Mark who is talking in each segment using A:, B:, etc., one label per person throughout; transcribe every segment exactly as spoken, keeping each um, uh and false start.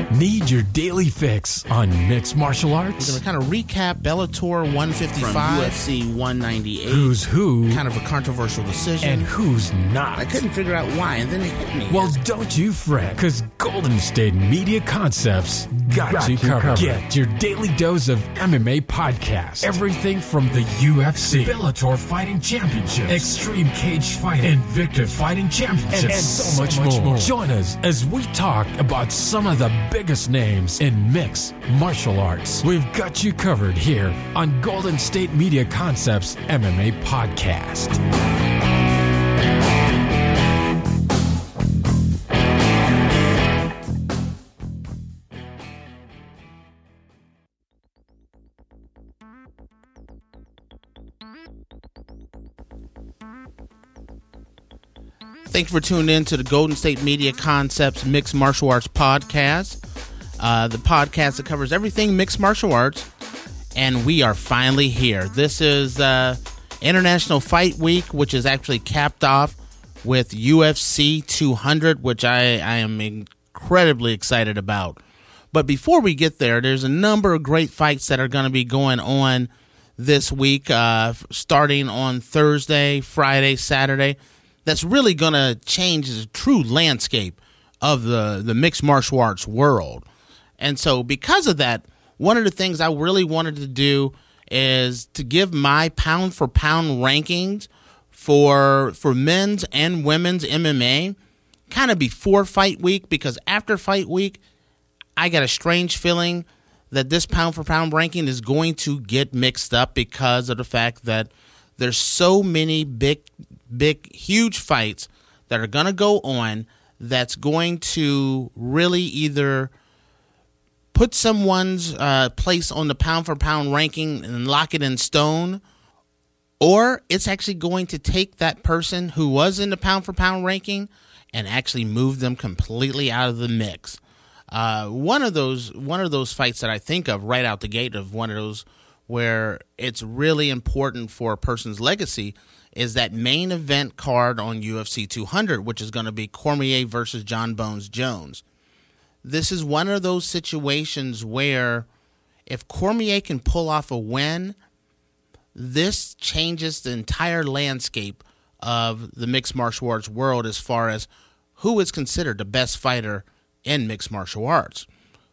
A: Need your daily fix on mixed martial arts?
B: We're going to kind of recap Bellator one fifty-five.
C: From U F C one ninety-eight.
A: Who's who?
B: Kind of a controversial decision.
A: And who's not.
C: I couldn't figure out why, and then it hit me.
A: Well, don't you fret, because Golden State Media Concepts got, got you, you covered. covered. Get your daily dose of M M A podcast. Everything from the U F C, Bellator Fighting Championships, Extreme Cage Fighting, Invicta Fighting Championships, and, and so, much, so much more. more. Join us as we talk about some of the biggest names in mixed martial arts. We've got you covered here on Golden State Media Concepts M M A Podcast.
B: Thank you for tuning in to the Golden State Media Concepts Mixed Martial Arts Podcast, uh, the podcast that covers everything mixed martial arts, and we are finally here. This is uh, International Fight Week, which is actually capped off with U F C two hundred, which I, I am incredibly excited about. But before we get there, there's a number of great fights that are going to be going on this week, uh, starting on Thursday, Friday, Saturday. That's really going to change the true landscape of the, the mixed martial arts world. And so because of that, one of the things I really wanted to do is to give my pound-for-pound rankings for for men's and women's M M A kind of before fight week, because after fight week, I got a strange feeling that this pound-for-pound ranking is going to get mixed up because of the fact that there's so many big big, huge fights that are going to go on that's going to really either put someone's uh, place on the pound-for-pound ranking and lock it in stone, or it's actually going to take that person who was in the pound-for-pound ranking and actually move them completely out of the mix. Uh, one of those one of those fights that I think of right out the gate of one of those where it's really important for a person's legacy is that main event card on U F C two hundred, which is going to be Cormier versus John Bones Jones. This is one of those situations where if Cormier can pull off a win, this changes the entire landscape of the mixed martial arts world as far as who is considered the best fighter in mixed martial arts.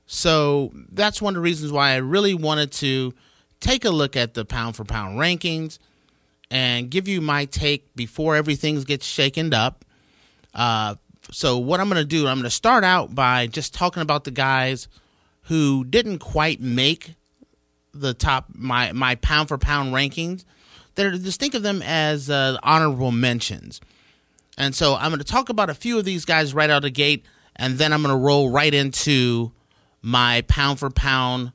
B: So that's one of the reasons why I really wanted to take a look at the pound-for-pound rankings and give you my take before everything gets shaken up. Uh, so what I'm going to do, I'm going to start out by just talking about the guys who didn't quite make the top, my, my pound-for-pound rankings. They're, just think of them as uh, honorable mentions. And so I'm going to talk about a few of these guys right out of the gate, and then I'm going to roll right into my pound-for-pound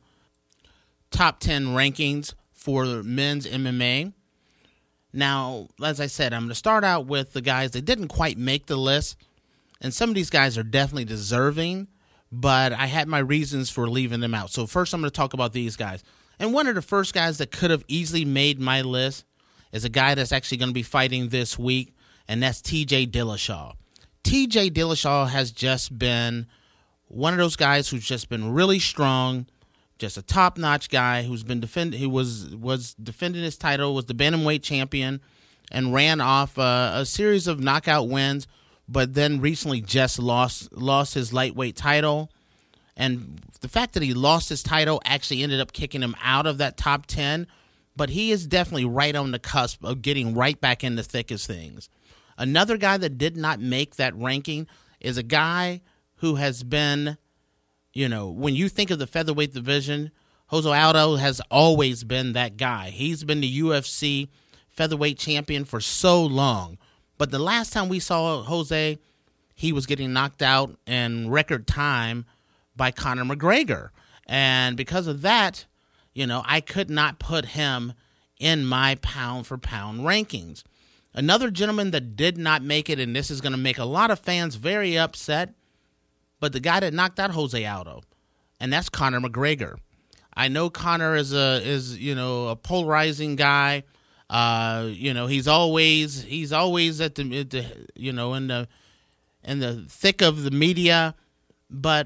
B: top ten rankings for men's M M A. Now, as I said, I'm going to start out with the guys that didn't quite make the list, and some of these guys are definitely deserving, but I had my reasons for leaving them out. So first I'm going to talk about these guys. And one of the first guys that could have easily made my list is a guy that's actually going to be fighting this week, and that's T J Dillashaw. T J Dillashaw has just been one of those guys who's just been really strong, just a top-notch guy who's been defend. Who was was defending his title, was the bantamweight champion, and ran off uh, a series of knockout wins, but then recently just lost lost his lightweight title. And the fact that he lost his title actually ended up kicking him out of that top ten, but he is definitely right on the cusp of getting right back in the thick of things. Another guy that did not make that ranking is a guy who has been, you know, when you think of the featherweight division, Jose Aldo has always been that guy. He's been the U F C featherweight champion for so long. But the last time we saw Jose, he was getting knocked out in record time by Conor McGregor. And because of that, you know, I could not put him in my pound-for-pound rankings. Another gentleman that did not make it, and this is going to make a lot of fans very upset, but the guy that knocked out Jose Aldo, and that's Conor McGregor. I know Conor is a is you know a polarizing guy. Uh, you know he's always he's always at the, at the you know in the in the thick of the media, but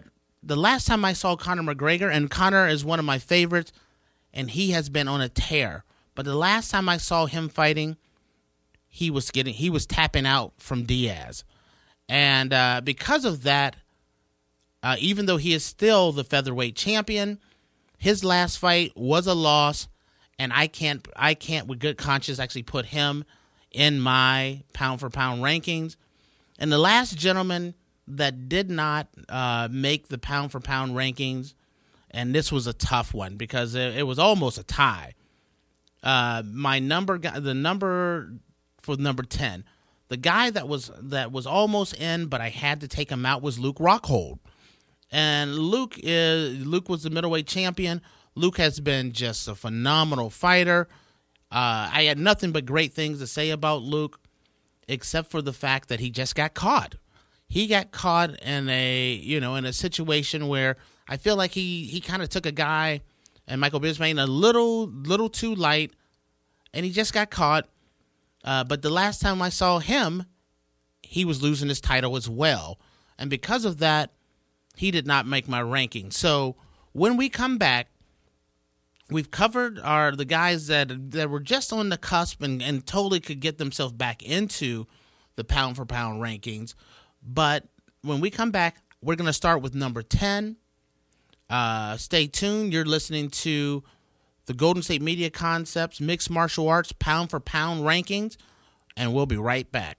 B: the last time I saw Conor McGregor, and Conor is one of my favorites, and he has been on a tear. But the last time I saw him fighting, he was getting he was tapping out from Diaz, and uh, because of that, uh, even though he is still the featherweight champion, his last fight was a loss, and I can't I can't with good conscience actually put him in my pound for pound rankings. And the last gentleman that did not uh, make the pound for pound rankings, and this was a tough one because it, it was almost a tie. Uh, my number, the number for number ten, the guy that was that was almost in, but I had to take him out, was Luke Rockhold. And Luke is Luke was the middleweight champion. Luke has been just a phenomenal fighter. Uh, I had nothing but great things to say about Luke, except for the fact that he just got caught. He got caught in a you know in a situation where I feel like he he kind of took a guy and Michael Bisping a little little too light, and he just got caught. Uh, but the last time I saw him, he was losing his title as well, and because of that, he did not make my ranking. So when we come back, we've covered our the guys that that were just on the cusp and, and totally could get themselves back into the pound for pound rankings. But when we come back, we're going to start with number ten. Uh, stay tuned. You're listening to the Golden State Media Concepts Mixed Martial Arts Pound for Pound Rankings, and we'll be right back.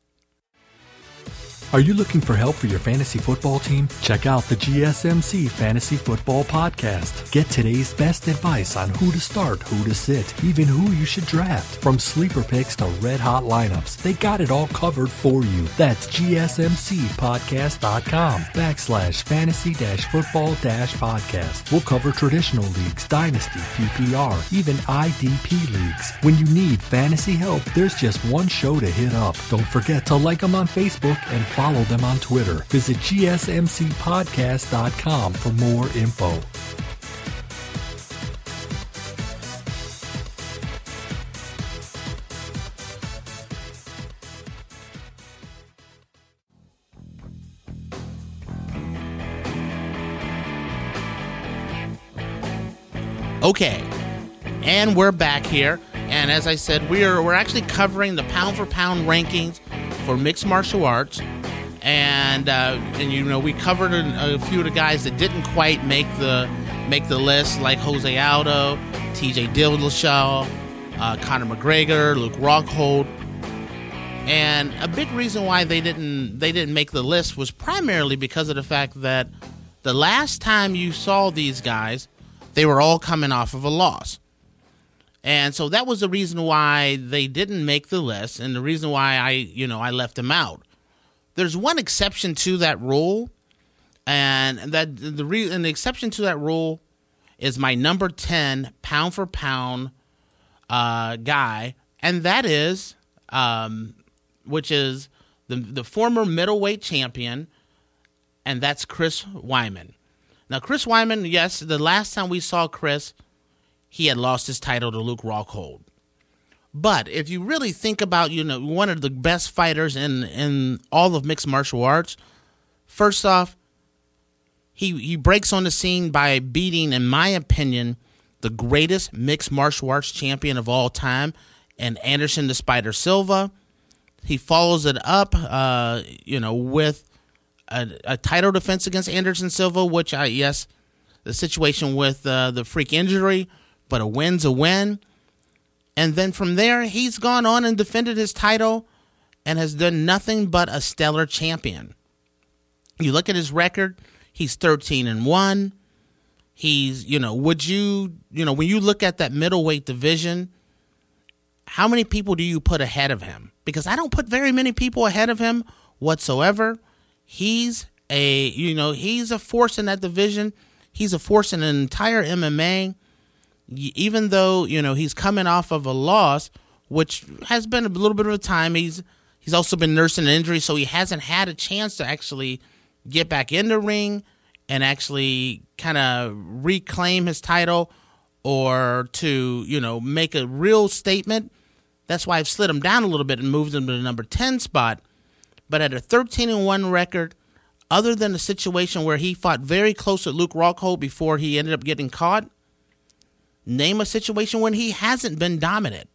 D: Are you looking for help for your fantasy football team? Check out the G S M C Fantasy Football Podcast. Get today's best advice on who to start, who to sit, even who you should draft. From sleeper picks to red-hot lineups, they got it all covered for you. That's gsmcpodcast.com backslash fantasy dash football dash podcast. We'll cover traditional leagues, dynasty, P P R, even I D P leagues. When you need fantasy help, there's just one show to hit up. Don't forget to like them on Facebook and follow them on Twitter. Visit G S M C podcast dot com for more info.
B: Okay, and we're back here. And as I said, we're we're actually covering the pound for pound rankings for mixed martial arts. And uh, and you know we covered a, a few of the guys that didn't quite make the make the list, like Jose Aldo, T J Dillashaw, uh, Conor McGregor, Luke Rockhold. And a big reason why they didn't they didn't make the list was primarily because of the fact that the last time you saw these guys, they were all coming off of a loss. And so that was the reason why they didn't make the list, and the reason why I you know I left them out. There's one exception to that rule, and that the re- and the exception to that rule is my number ten pound for pound uh, guy, and that is, um, which is the the former middleweight champion, and that's Chris Weidman. Now, Chris Weidman, yes, the last time we saw Chris, he had lost his title to Luke Rockhold. But if you really think about, you know, one of the best fighters in, in all of mixed martial arts, first off, he he breaks on the scene by beating, in my opinion, the greatest mixed martial arts champion of all time, and Anderson the Spider Silva. He follows it up, uh, you know, with a, a title defense against Anderson Silva, which I yes, the situation with uh, the freak injury, but a win's a win. And then from there, he's gone on and defended his title and has done nothing but a stellar champion. You look at his record, he's thirteen and one. He's, you know, would you, you know, when you look at that middleweight division, how many people do you put ahead of him? Because I don't put very many people ahead of him whatsoever. He's a, you know, he's a force in that division. He's a force in an entire M M A. Even though, you know, he's coming off of a loss, which has been a little bit of a time. He's he's also been nursing an injury, so he hasn't had a chance to actually get back in the ring and actually kind of reclaim his title or to, you know, make a real statement. That's why I've slid him down a little bit and moved him to the number ten spot. But at a thirteen and one record, other than a situation where he fought very close with Luke Rockhold before he ended up getting caught, name a situation when he hasn't been dominant.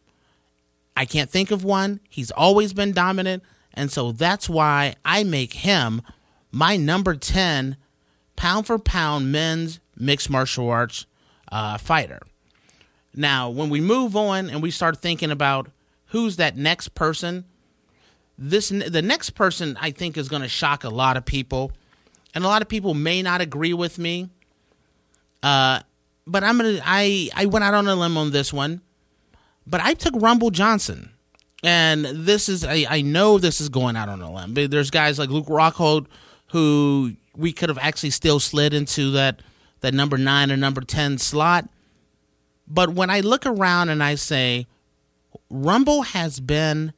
B: I can't think of one. He's always been dominant, and so that's why I make him my number ten pound for pound men's mixed martial arts uh, fighter. Now, when we move on and we start thinking about who's that next person, this the next person I think is going to shock a lot of people, and a lot of people may not agree with me. Uh, but I'm gonna I I went out on a limb on this one. But I took Rumble Johnson, and this is, I, I know this is going out on a limb. There's guys like Luke Rockhold who we could have actually still slid into that, that number nine or number ten slot. But when I look around and I say, Rumble has been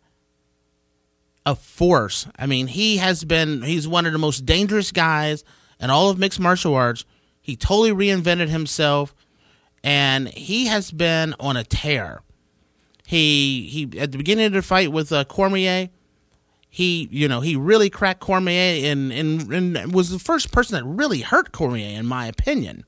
B: a force. I mean, he has been, he's one of the most dangerous guys in all of mixed martial arts. He totally reinvented himself, and he has been on a tear. He he at the beginning of the fight with uh, Cormier, he you know he really cracked Cormier and, and and was the first person that really hurt Cormier, in my opinion.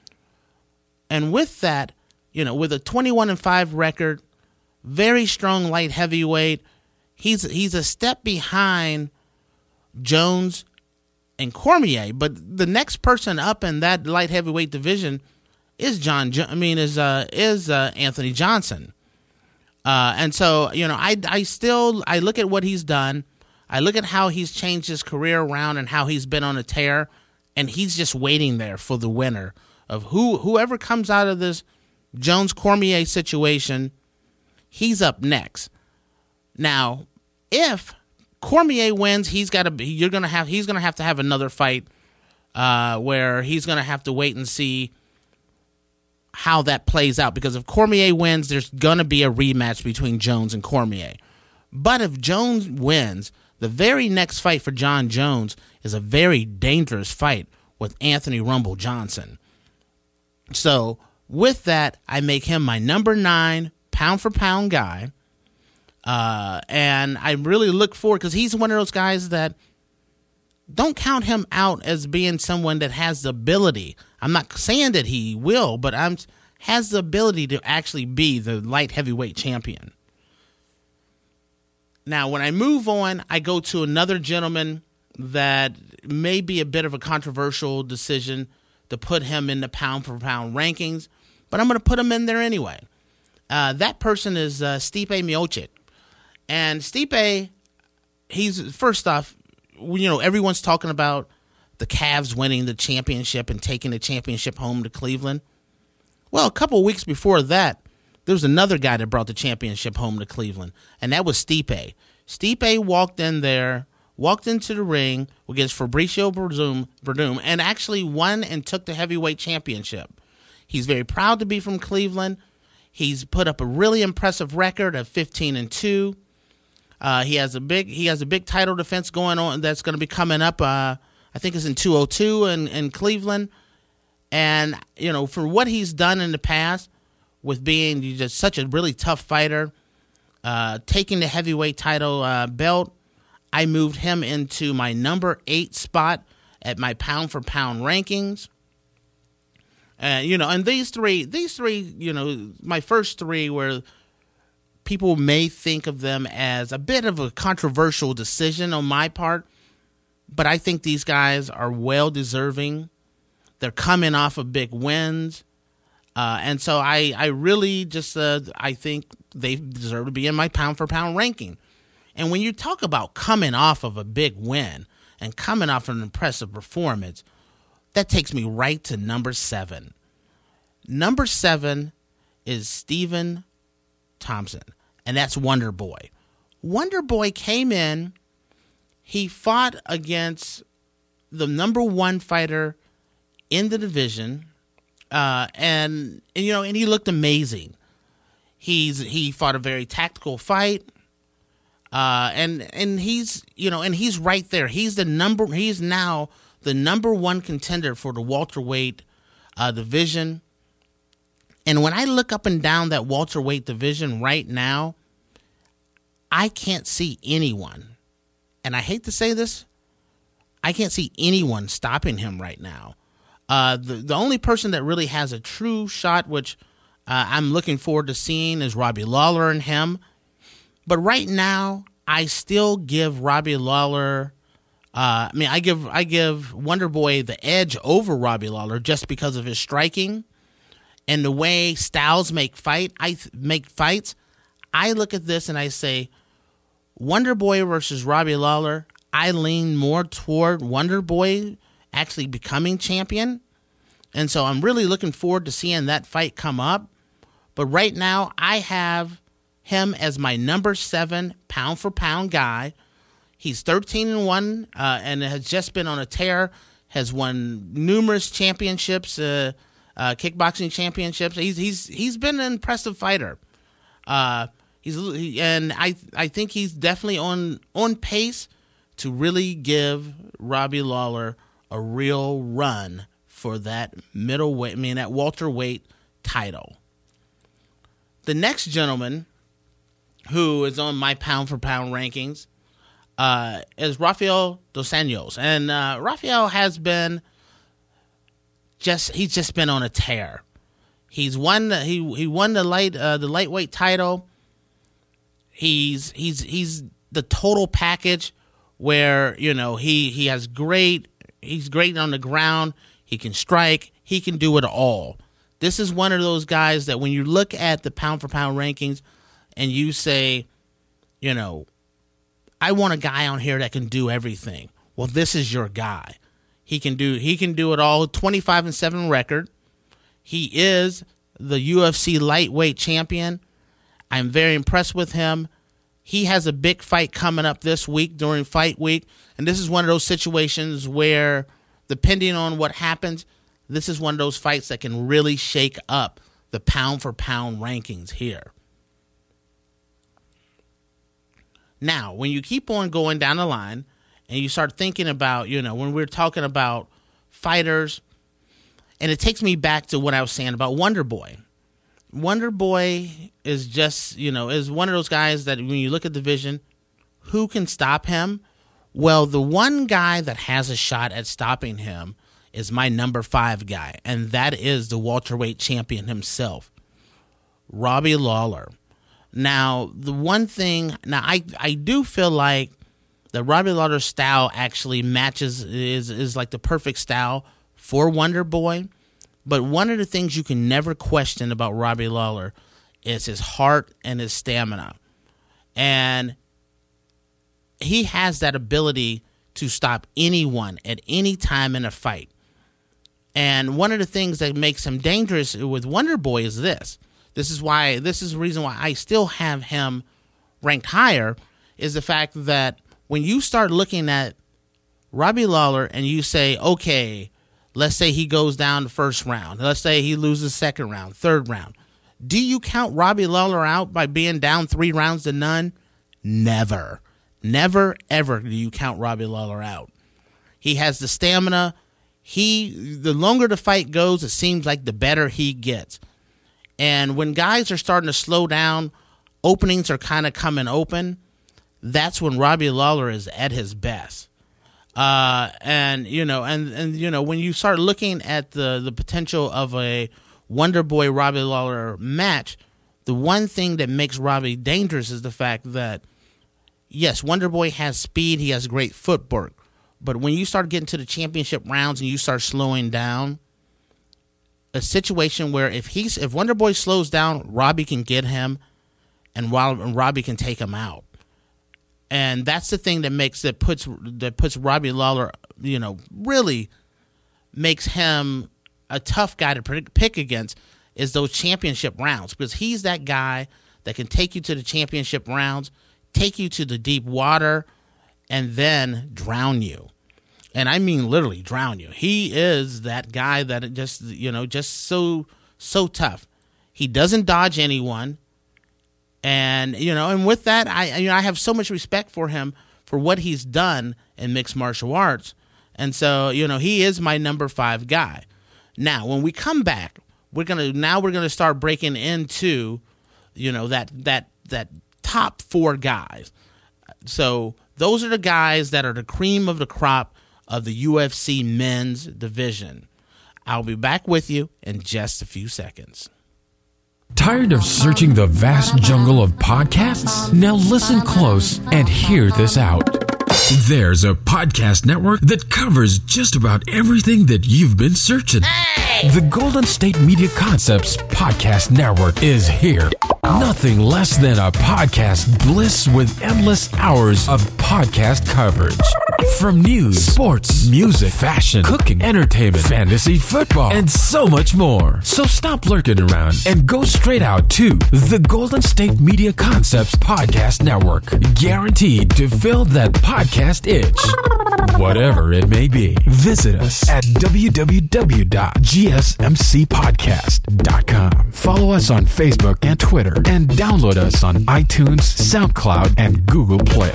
B: And with that, you know, with a twenty-one and five record, very strong light heavyweight, he's he's a step behind Jones and Cormier. But the next person up in that light heavyweight division is John. I mean, is uh, is uh, Anthony Johnson. Uh, and so, you know, I, I still, I look at what he's done. I look at how he's changed his career around and how he's been on a tear, and he's just waiting there for the winner of who, whoever comes out of this Jones Cormier situation, he's up next. Now, if Cormier wins, he's got to, you're going to have, he's going to have to have another fight, uh, where he's going to have to wait and see how that plays out, because if Cormier wins, there's going to be a rematch between Jones and Cormier. But if Jones wins, the very next fight for John Jones is a very dangerous fight with Anthony Rumble Johnson. So with that, I make him my number nine pound for pound guy. Uh, and I really look forward, because he's one of those guys that don't count him out as being someone that has the ability. I'm not saying that he will, but I'm has the ability to actually be the light heavyweight champion. Now, when I move on, I go to another gentleman that may be a bit of a controversial decision to put him in the pound for pound rankings, but I'm going to put him in there anyway. Uh, that person is uh, Stipe Miocic. And Stipe, he's, first off, you know, everyone's talking about the Cavs winning the championship and taking the championship home to Cleveland. Well, a couple of weeks before that, there was another guy that brought the championship home to Cleveland, and that was Stipe. Stipe walked in there, walked into the ring against Fabricio Verdum, Verdum, and actually won and took the heavyweight championship. He's very proud to be from Cleveland. He's put up a really impressive record of fifteen and two. Uh, he has a big he has a big title defense going on that's going to be coming up. Uh, I think it's in two oh two in, in Cleveland. And, you know, for what he's done in the past with being just such a really tough fighter, uh, taking the heavyweight title uh, belt, I moved him into my number eight spot at my pound for pound rankings. Uh, you know, and these three, these three, you know, my first three were people may think of them as a bit of a controversial decision on my part, but I think these guys are well deserving. They're coming off of big wins. Uh, and so I, I really just, uh, I think they deserve to be in my pound for pound ranking. And when you talk about coming off of a big win and coming off an impressive performance, that takes me right to number seven. Number seven is Stephen Thompson, and that's Wonder Boy. Wonder Boy came in, he fought against the number one fighter in the division, uh, and, and you know, and he looked amazing. He's he fought a very tactical fight, uh, and and he's you know, and he's right there. He's the number. He's now the number one contender for the welterweight uh, division. And when I look up and down that welterweight division right now, I can't see anyone, and I hate to say this, I can't see anyone stopping him right now. Uh, the the only person that really has a true shot, which uh, I'm looking forward to seeing, is Robbie Lawler and him. But right now, I still give Robbie Lawler. Uh, I mean, I give I give Wonder Boy the edge over Robbie Lawler just because of his striking and the way Styles make fight. I th- make fights. I look at this and I say, Wonder Boy versus Robbie Lawler. I lean more toward Wonder Boy actually becoming champion. And so I'm really looking forward to seeing that fight come up. But right now, I have him as my number seven pound for pound guy. He's thirteen and one uh, and has just been on a tear, has won numerous championships, uh, uh, kickboxing championships. He's he's he's been an impressive fighter. Uh, he's he, and I I think he's definitely on on pace to really give Robbie Lawler a real run for that middleweight, I mean that welterweight title. The next gentleman who is on my pound for pound rankings uh, is Rafael Dos Anjos, and uh, Rafael has been just he's just been on a tear. He's won the, he he won the light uh, the lightweight title. He's he's he's the total package where you know he he has great he's great on the ground. He can strike. He can do it all. This is one of those guys that when you look at the pound for pound rankings and you say, you know, I want a guy on here that can do everything. Well, this is your guy. He can do he can do it all. twenty-five and seven record. He is the U F C lightweight champion. I'm very impressed with him. He has a big fight coming up this week during fight week, and this is one of those situations where, depending on what happens, this is one of those fights that can really shake up the pound for pound rankings here. Now, when you keep on going down the line and you start thinking about, you know, when we're talking about fighters, and it takes me back to what I was saying about Wonder Boy. Wonder Boy is just, you know, is one of those guys that when you look at the division, who can stop him? Well, the one guy that has a shot at stopping him is my number five guy, and that is the welterweight champion himself, Robbie Lawler. Now, the one thing, now I, I do feel like the Robbie Lawler style actually matches, is, is like the perfect style for Wonder Boy. But one of the things you can never question about Robbie Lawler is his heart and his stamina. And he has that ability to stop anyone at any time in a fight. And one of the things that makes him dangerous with Wonder Boy is this. This is why, this is the reason why I still have him ranked higher, is the fact that when you start looking at Robbie Lawler and you say, okay, let's say he goes down the first round. Let's say he loses second round, third round. Do you count Robbie Lawler out by being down three rounds to none? Never. Never, ever do you count Robbie Lawler out. He has the stamina. He, the longer the fight goes, it seems like the better he gets. And when guys are starting to slow down, openings are kind of coming open, that's when Robbie Lawler is at his best. Uh, and, you know, and, and, you know, when you start looking at the, the potential of a Wonder Boy Robbie Lawler match, the one thing that makes Robbie dangerous is the fact that, yes, Wonder Boy has speed, he has great footwork, but when you start getting to the championship rounds and you start slowing down, a situation where if he's, if Wonder Boy slows down, Robbie can get him, and while Robbie can take him out. And that's the thing that makes that puts that puts Robbie Lawler, you know, really makes him a tough guy to pick against, is those championship rounds, because he's that guy that can take you to the championship rounds, take you to the deep water, and then drown you. And I mean literally drown you. He is that guy that just, you know, just so so tough. He doesn't dodge anyone. And, you know, and with that, I you know I have so much respect for him for what he's done in mixed martial arts. And so, you know, he is my number five guy. Now, when we come back, we're gonna now we're gonna start breaking into, you know, that that that top four guys. So those are the guys that are the cream of the crop of the U F C men's division. I'll be back with you in just a few seconds.
A: Tired of searching the vast jungle of podcasts? Now listen close and hear this out. There's a podcast network that covers just about everything that you've been searching.
B: Hey!
A: The Golden State Media Concepts Podcast Network is here. Nothing less than a podcast bliss with endless hours of podcast coverage. From news, sports, music, fashion, cooking, entertainment, fantasy, football, and so much more. So stop lurking around and go straight out to the Golden State Media Concepts Podcast Network. Guaranteed to fill that podcast itch. Whatever it may be. Visit us at w w w dot g s m c podcast dot com. Follow us on Facebook and Twitter, and download us on iTunes, SoundCloud, and Google Play.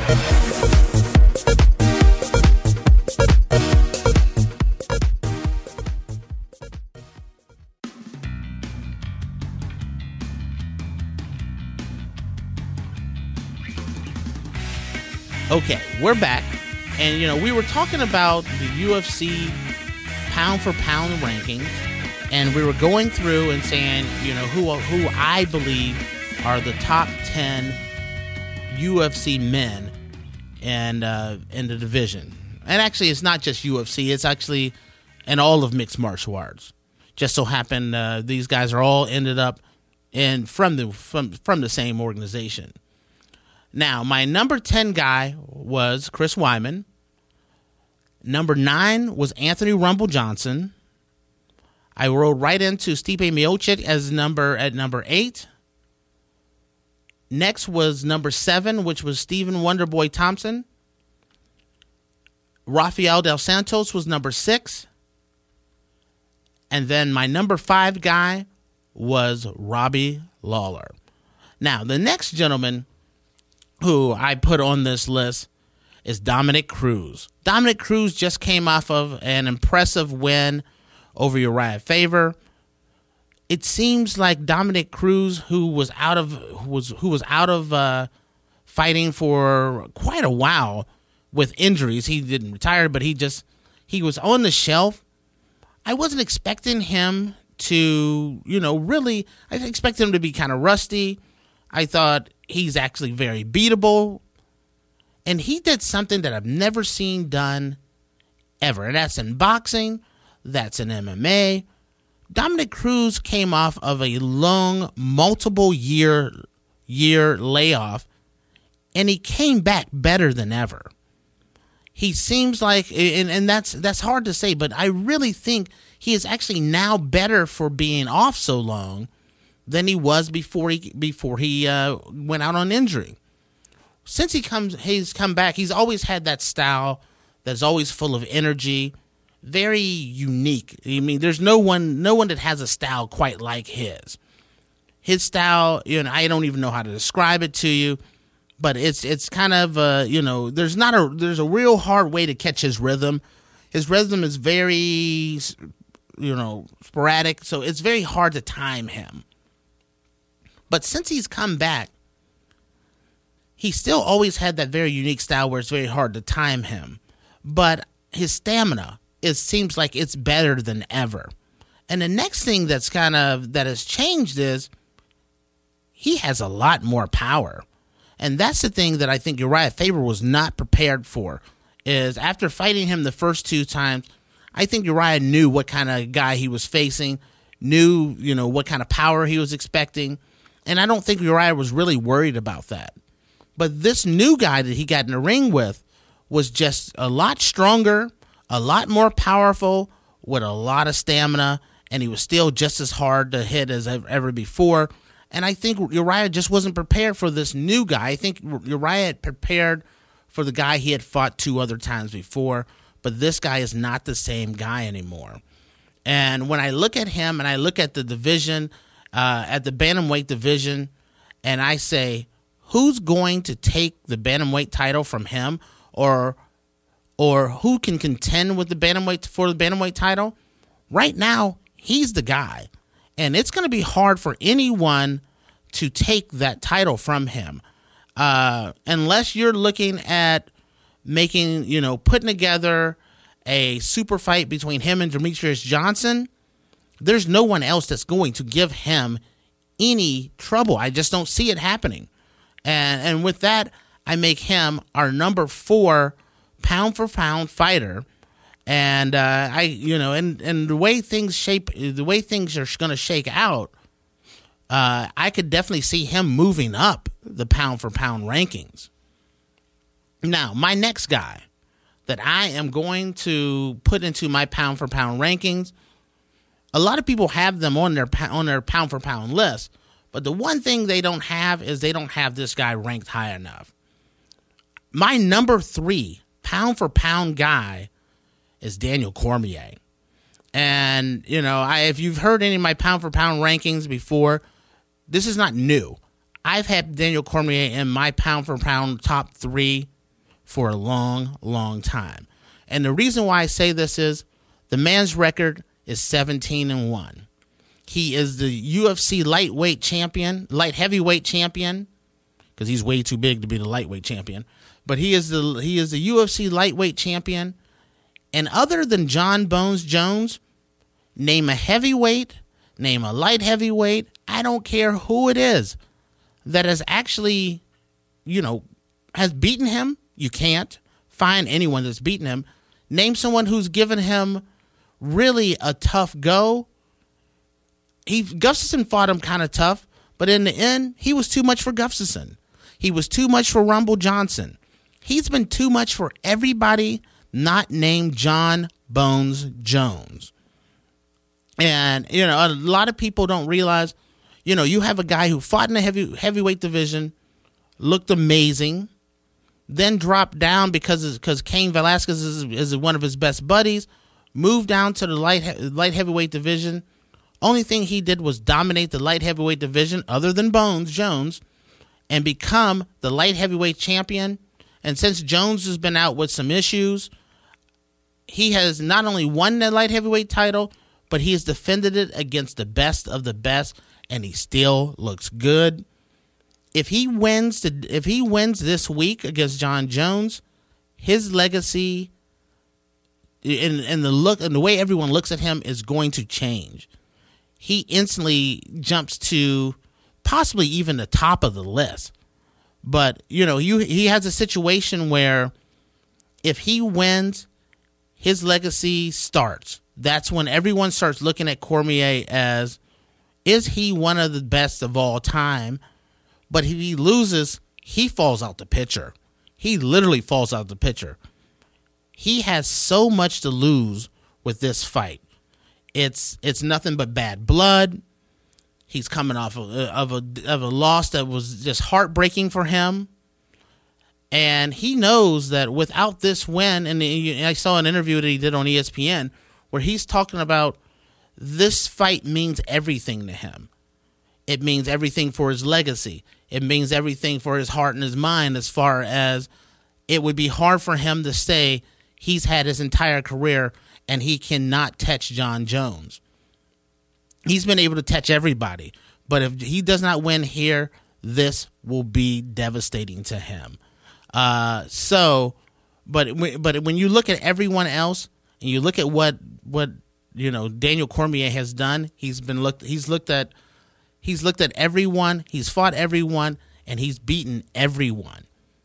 B: Okay, we're back. And, you know, we were talking about the U F C pound for pound rankings, and we were going through and saying, you know, who who I believe are the top ten U F C men and uh, in the division. And actually, it's not just U F C; it's actually in all of mixed martial arts. Just so happened uh, these guys are all ended up in from the from from the same organization. Now, my number ten guy was Chris Weidman. Number nine was Anthony Rumble Johnson. I rolled right into Stipe Miocic as number at number eight. Next was number seven, which was Stephen Wonderboy Thompson. Rafael Dos Santos was number six. And then my number five guy was Robbie Lawler. Now, the next gentleman who I put on this list is Dominic Cruz. Dominic Cruz just came off of an impressive win over Uriah Faber. It seems like Dominic Cruz, who was out of who was who was out of uh, fighting for quite a while with injuries. He didn't retire, but he just he was on the shelf. I wasn't expecting him to, you know, really. I expected him to be kind of rusty. I thought he's actually very beatable. And he did something that I've never seen done ever. And that's in boxing. That's in M M A. Dominic Cruz came off of a long, multiple year, year layoff. And he came back better than ever. He seems like, and, and that's that's hard to say, but I really think he is actually now better for being off so long than he was before he before he uh, went out on injury. Since he comes, he's come back. He's always had that style that's always full of energy, very unique. I mean, there's no one, no one that has a style quite like his. His style, you know, I don't even know how to describe it to you, but it's it's kind of, uh, you know, there's not a there's a real hard way to catch his rhythm. His rhythm is very, you know, sporadic, so it's very hard to time him. But since he's come back, he still always had that very unique style where it's very hard to time him. But his stamina, it seems like it's better than ever. And the next thing that's kind of, that has changed is he has a lot more power. And that's the thing that I think Uriah Faber was not prepared for, is after fighting him the first two times, I think Uriah knew what kind of guy he was facing, knew, you know, what kind of power he was expecting. And I don't think Uriah was really worried about that. But this new guy that he got in the ring with was just a lot stronger, a lot more powerful, with a lot of stamina, and he was still just as hard to hit as ever before. And I think Uriah just wasn't prepared for this new guy. I think Uriah had prepared for the guy he had fought two other times before, but this guy is not the same guy anymore. And when I look at him and I look at the division, uh, at the bantamweight division, and I say, who's going to take the bantamweight title from him, or or who can contend with the bantamweight for the bantamweight title? Right now, he's the guy. And it's going to be hard for anyone to take that title from him. Uh, unless you're looking at making, you know, putting together a super fight between him and Demetrius Johnson, there's no one else that's going to give him any trouble. I just don't see it happening. And and with that, I make him our number four pound for pound fighter. And uh, I, you know, and, and the way things shape, the way things are going to shake out, uh, I could definitely see him moving up the pound for pound rankings. Now, my next guy that I am going to put into my pound for pound rankings, a lot of people have them on their on their pound for pound list, but the one thing they don't have is they don't have this guy ranked high enough. My number three pound for pound guy is Daniel Cormier. And, you know, I, if you've heard any of my pound for pound rankings before, this is not new. I've had Daniel Cormier in my pound for pound top three for a long, long time. And the reason why I say this is the man's record is seventeen and one. He is the U F C lightweight champion, light heavyweight champion, because he's way too big to be the lightweight champion. But he is the he is the U F C lightweight champion. And other than John Bones Jones, name a heavyweight, name a light heavyweight, I don't care who it is, that has actually, you know, has beaten him. You can't find anyone that's beaten him. Name someone who's given him really a tough go. He Gustafsson fought him kind of tough, but in the end, he was too much for Gustafsson. He was too much for Rumble Johnson. He's been too much for everybody not named John Bones Jones. And, you know, a lot of people don't realize, you know, you have a guy who fought in the heavy heavyweight division, looked amazing, then dropped down because because Cain Velasquez is, is one of his best buddies, moved down to the light light heavyweight division. Only thing he did was dominate the light heavyweight division, other than Bones Jones, and become the light heavyweight champion. And since Jones has been out with some issues, he has not only won the light heavyweight title, but he has defended it against the best of the best, and he still looks good. If he wins, the, if he wins this week against John Jones, his legacy and, and the look and the way everyone looks at him is going to change. He instantly jumps to possibly even the top of the list. But, you know, you, he has a situation where if he wins, his legacy starts. That's when everyone starts looking at Cormier as, is he one of the best of all time? But if he loses, he falls out the picture. He literally falls out the picture. He has so much to lose with this fight. It's it's nothing but bad blood. He's coming off of, of a of a loss that was just heartbreaking for him. And he knows that without this win, and I saw an interview that he did on E S P N where he's talking about this fight means everything to him. It means everything for his legacy. It means everything for his heart and his mind, as far as it would be hard for him to say he's had his entire career and he cannot touch John Jones. He's been able to touch everybody. But if he does not win here, this will be devastating to him. Uh, so, but but when you look at everyone else and you look at what what you know Daniel Cormier has done, he's been looked he's looked at he's looked at everyone, he's fought everyone, and he's beaten everyone.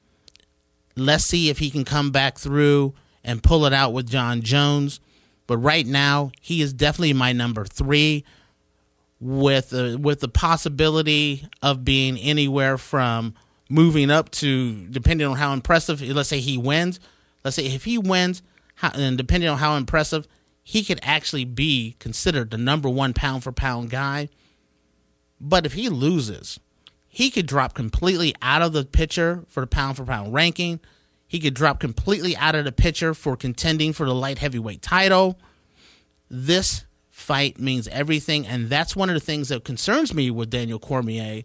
B: Let's see if he can come back through and pull it out with John Jones. But right now, he is definitely my number three, with uh, with the possibility of being anywhere from moving up to, depending on how impressive, let's say he wins. Let's say if he wins, how, and depending on how impressive, he could actually be considered the number one pound for pound guy. But if he loses, he could drop completely out of the picture for the pound for pound ranking. He could drop completely out of the picture for contending for the light heavyweight title. This fight means everything, and that's one of the things that concerns me with Daniel Cormier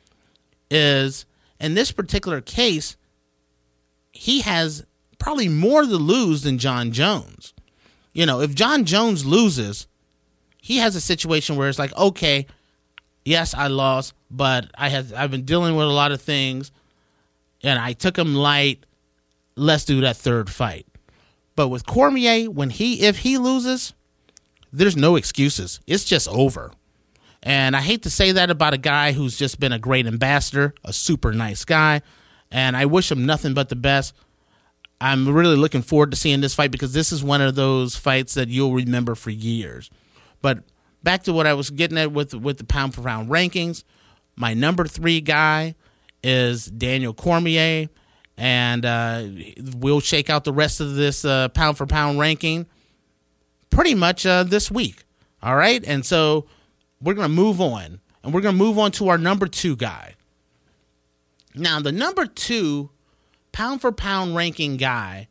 B: is, in this particular case, he has probably more to lose than John Jones. You know, if John Jones loses, he has a situation where it's like, okay, yes, I lost, but I had I've been dealing with a lot of things, and I took him light. Let's do that third fight. But with Cormier, when he if he loses, there's no excuses. It's just over. And I hate to say that about a guy who's just been a great ambassador, a super nice guy, and I wish him nothing but the best. I'm really looking forward to seeing this fight because this is one of those fights that you'll remember for years. But back to what I was getting at with, with the pound-for-pound rankings, my number three guy is Daniel Cormier, and uh, we'll shake out the rest of this uh, pound-for-pound ranking pretty much uh, this week, all right? And so we're going to move on, and we're going to move on to our number two guy. Now, the number two pound-for-pound ranking guy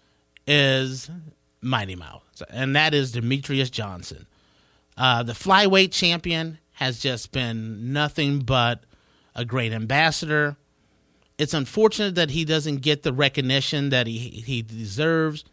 B: is Mighty Mouse, and that is Demetrious Johnson. Uh, the flyweight champion has just been nothing but a great ambassador. It's unfortunate that he doesn't get the recognition that he he deserves.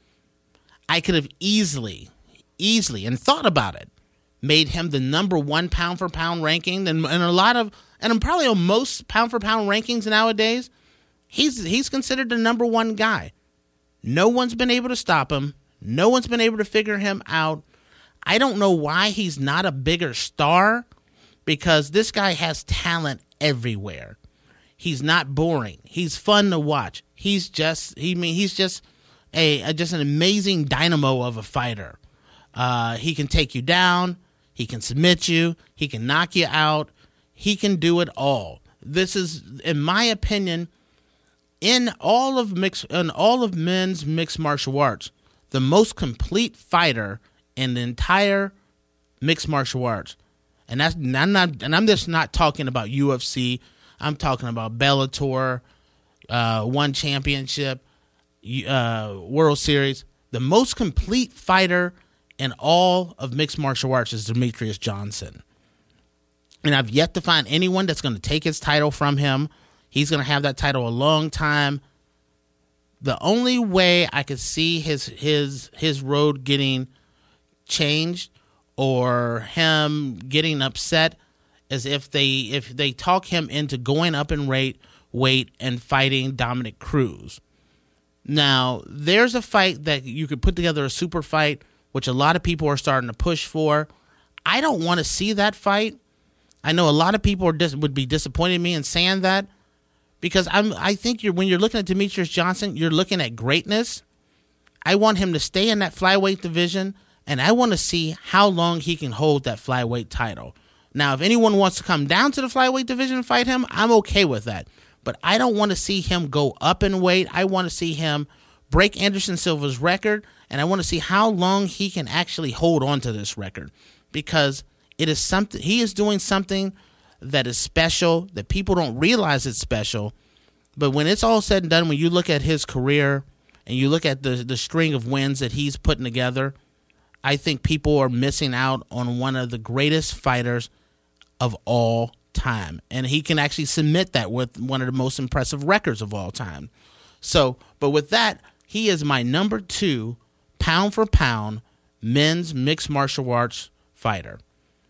B: I could have easily, easily, and thought about it, made him the number one pound for pound ranking, and, and a lot of, and I'm probably on most pound for pound rankings nowadays. He's he's considered the number one guy. No one's been able to stop him. No one's been able to figure him out. I don't know why he's not a bigger star, because this guy has talent everywhere. He's not boring. He's fun to watch. He's just he mean he's just a, a just an amazing dynamo of a fighter. Uh, he can take you down. He can submit you. He can knock you out. He can do it all. This is, in my opinion, in all of mixed in all of men's mixed martial arts, the most complete fighter in the entire mixed martial arts. And that's I'm not and I'm just not talking about U F C. I'm talking about Bellator, uh, one championship, uh, World Series. The most complete fighter in all of mixed martial arts is Demetrious Johnson. And I've yet to find anyone that's going to take his title from him. He's going to have that title a long time. The only way I could see his his his road getting changed or him getting upset is if they if they talk him into going up in rate weight and fighting Dominic Cruz. Now, there's a fight that you could put together, a super fight, which a lot of people are starting to push for. I don't want to see that fight. I know a lot of people are dis- would be disappointed in me in saying that, because I'm I think you're when you're looking at Demetrious Johnson, you're looking at greatness. I want him to stay in that flyweight division, and I want to see how long he can hold that flyweight title. Now, if anyone wants to come down to the flyweight division and fight him, I'm okay with that. But I don't want to see him go up in weight. I want to see him break Anderson Silva's record, and I want to see how long he can actually hold on to this record, because it is something he is doing something that is special, that people don't realize it's special. But when it's all said and done, when you look at his career and you look at the the string of wins that he's putting together, I think people are missing out on one of the greatest fighters of all time. And he can actually submit that with one of the most impressive records of all time. So, but with that, he is my number two pound for pound men's mixed martial arts fighter.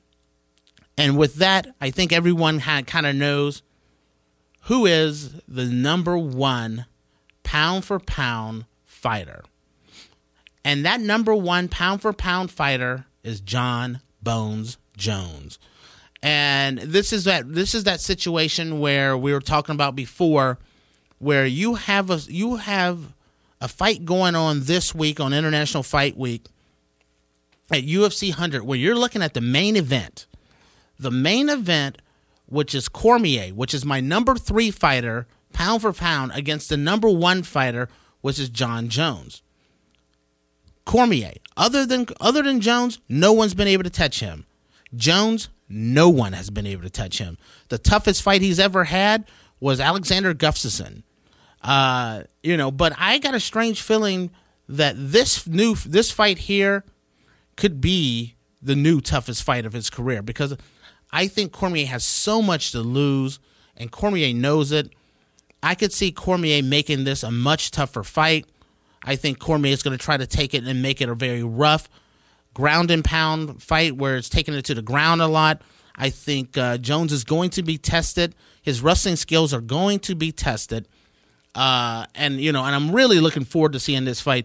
B: And with that, I think everyone kind of knows who is the number one pound for pound fighter. And that number one pound for pound fighter is Jon Bones Jones. And this is that this is that situation where we were talking about before, where you have a you have a fight going on this week on International Fight Week at U F C one hundred, where you're looking at the main event. The main event, which is Cormier, which is my number three fighter, pound for pound, against the number one fighter, which is Jon Jones. Cormier, other than other than Jones, no one's been able to touch him. Jones, no one has been able to touch him. The toughest fight he's ever had was Alexander Gustafsson. Uh, you know, but I got a strange feeling that this new this fight here could be the new toughest fight of his career, because I think Cormier has so much to lose, and Cormier knows it. I could see Cormier making this a much tougher fight. I think Cormier is going to try to take it and make it a very rough ground and pound fight where it's taking it to the ground a lot. I think uh, Jones is going to be tested. His wrestling skills are going to be tested. Uh, and, you know, and I'm really looking forward to seeing this fight.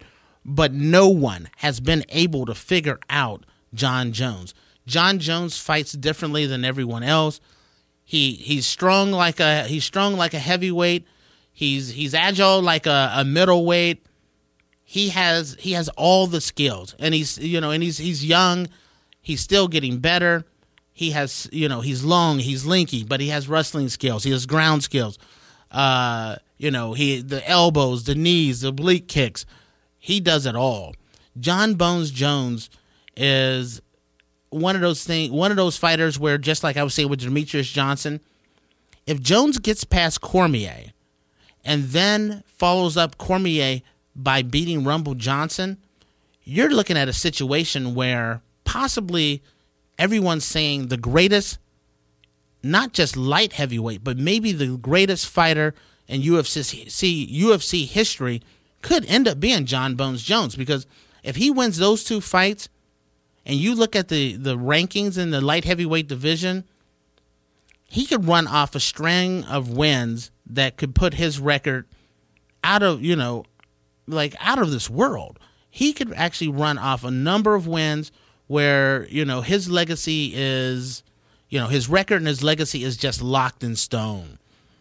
B: but no one has been able to figure out John Jones. John Jones fights differently than everyone else. He he's strong like a he's strong like a heavyweight. He's he's agile like a, a middleweight. He has he has all the skills, and he's you know and he's he's young. He's still getting better. He has you know he's long, he's lanky, but he has wrestling skills. He has ground skills. Uh, you know he the elbows, the knees, the oblique kicks. He does it all. John Bones Jones is one of those thing, one of those fighters where, just like I was saying with Demetrius Johnson, if Jones gets past Cormier and then follows up Cormier by beating Rumble Johnson, you're looking at a situation where possibly everyone's saying the greatest, not just light heavyweight, but maybe the greatest fighter in U F C U F C history could end up being John Bones Jones, because if he wins those two fights, and you look at the, the rankings in the light heavyweight division, he could run off a string of wins that could put his record out of, you know, like out of this world. He could actually run off a number of wins where, you know, his legacy is, you know, his record and his legacy is just locked in stone.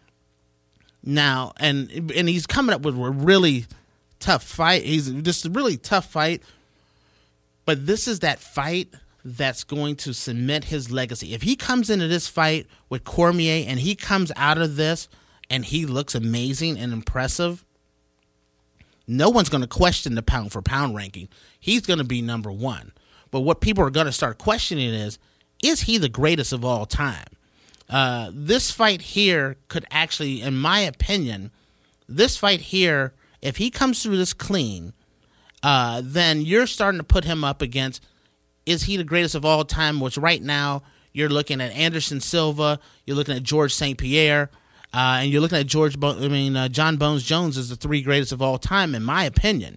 B: Now, and and he's coming up with a really tough fight. He's just a really tough fight. But this is that fight that's going to cement his legacy. If he comes into this fight with Cormier and he comes out of this and he looks amazing and impressive, no one's going to question the pound for pound ranking. He's going to be number one. But what people are going to start questioning is, is he the greatest of all time? Uh, this fight here could actually, in my opinion, this fight here, if he comes through this clean, Uh, then you're starting to put him up against, is he the greatest of all time? Which right now you're looking at Anderson Silva, you're looking at George Saint Pierre, uh, and you're looking at George. Bo- I mean, uh, John Bones Jones is the three greatest of all time, in my opinion.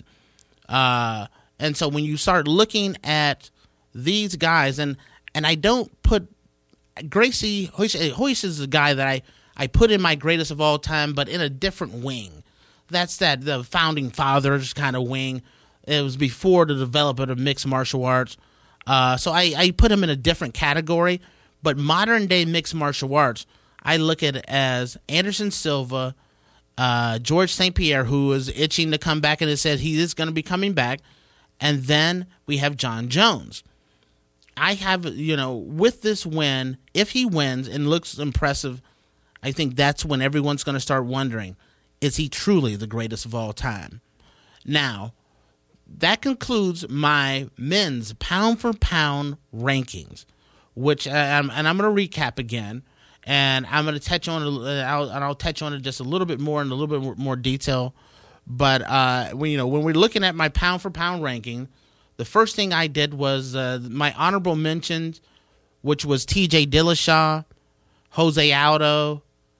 B: Uh, and so when you start looking at these guys, and and I don't put Gracie Royce, Royce is the guy that I I put in my greatest of all time, but in a different wing. That's that the founding fathers kind of wing. It was before the development of mixed martial arts. Uh, so I, I put him in a different category. But modern day mixed martial arts, I look at it as Anderson Silva, uh, George Saint Pierre, who is itching to come back and has said he is going to be coming back. And then we have John Jones. I have, you know, with this win, if he wins and looks impressive, I think that's when everyone's going to start wondering, is he truly the greatest of all time? Now, that concludes my men's pound for pound rankings, which, uh, and I'm going to recap again, and I'm going to touch on, uh, I'll, and I'll touch on it just a little bit more in a little bit more detail. But uh, when you know when we're looking at my pound for pound ranking, the first thing I did was uh, my honorable mentions, which was T J Dillashaw, Jose Aldo,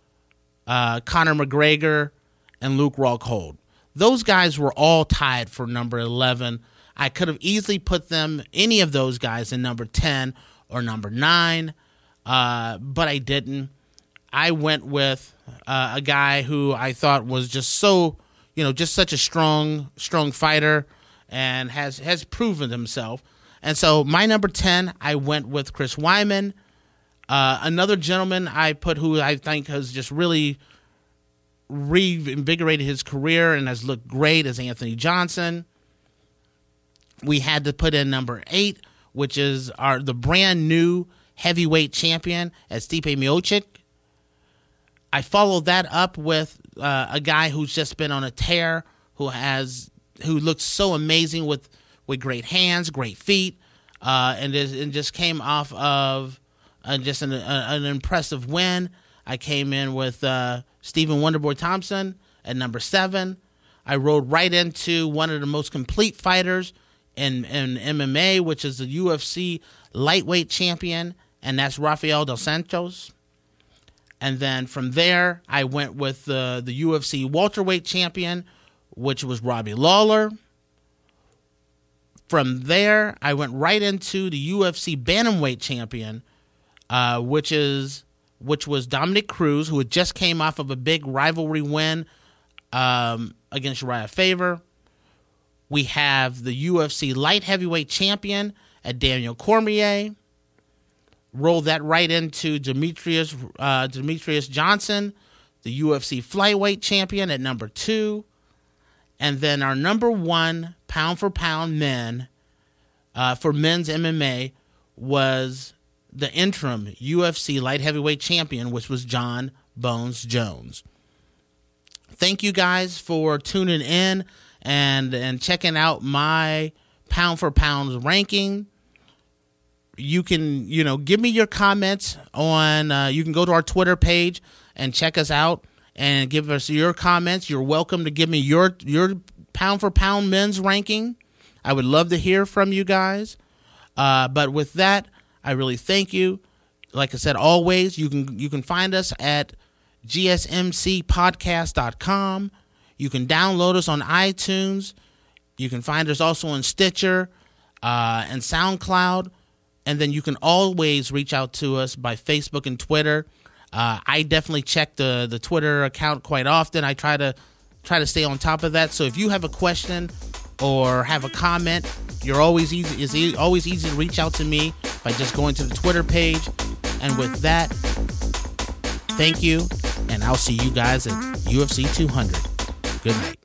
B: uh, Conor McGregor, and Luke Rockhold. Those guys were all tied for number eleven. I could have easily put them, any of those guys, in number ten or number nine, uh, but I didn't. I went with uh, a guy who I thought was just so, you know, just such a strong, strong fighter and has, has proven himself. And so my number ten, I went with Chris Weidman. Uh, another gentleman I put who I think has just really reinvigorated his career and has looked great as Anthony Johnson. We had to put in number eight, which is our the brand new heavyweight champion as Stipe Miocic. I followed that up with uh, a guy who's just been on a tear, who has who looks so amazing with, with great hands, great feet, uh, and, is, and just came off of uh, just an, a, an impressive win. I came in with uh, Stephen Wonderboy Thompson at number seven. I rode right into one of the most complete fighters in, in M M A, which is the U F C lightweight champion, and that's Rafael Dos Santos. And then from there, I went with the, the U F C welterweight champion, which was Robbie Lawler. From there, I went right into the U F C bantamweight champion, uh, which is which was Dominic Cruz, who had just came off of a big rivalry win um, against Uriah Faber. We have the U F C light heavyweight champion at Daniel Cormier. Roll that right into Demetrius uh, Demetrius Johnson, the U F C flyweight champion at number two. And then our number one pound for pound men uh, for men's M M A was the interim U F C light heavyweight champion, which was John Bones Jones. Thank you guys for tuning in and, and checking out my pound for pound ranking. You can, you know, give me your comments on, uh, you can go to our Twitter page and check us out and give us your comments. You're welcome to give me your, your pound for pound men's ranking. I would love to hear from you guys. Uh, but with that, I really thank you. Like I said, always, you can, you can find us at G S M C podcast dot com. You can download us on iTunes. You can find us also on Stitcher uh, and SoundCloud. And then you can always reach out to us by Facebook and Twitter. Uh, I definitely check the, the Twitter account quite often. I try to try to stay on top of that. So if you have a question or have a comment, you're always easy. It's e- always easy to reach out to me by just going to the Twitter page. And with that, thank you, and I'll see you guys at U F C two hundred. Good night.